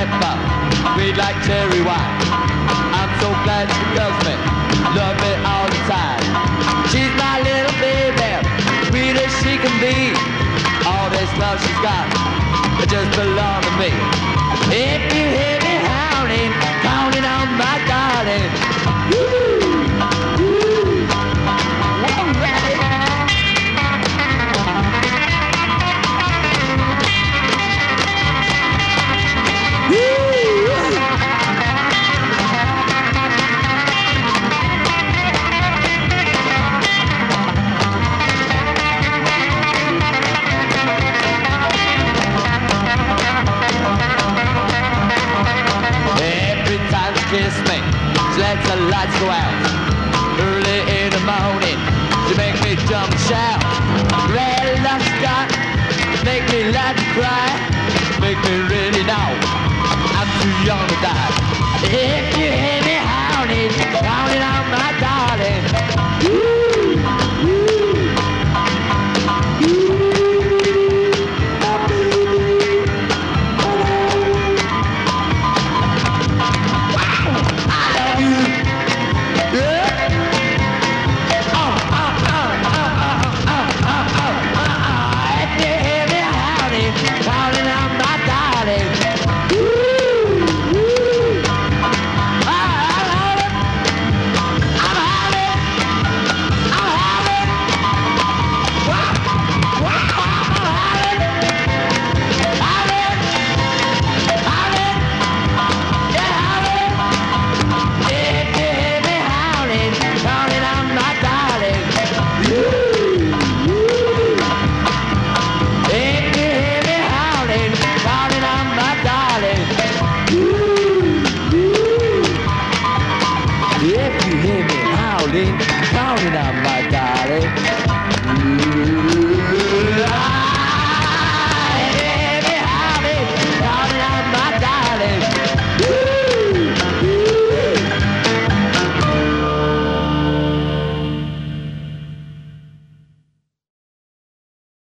pepper, sweet like cherry wine. I'm so glad she loves me, love me all the time. She's my little baby, sweet as she can be. All this love she's got, it just belongs to me. If you hear me howling, counting on my darling. Woo! Woo! Whoa, rabbit! Kiss me, she lets the lights go out. Early in the morning, she make me jump and shout. Red love got, make me laugh and cry. Make me really know I'm too young to die. Yeah.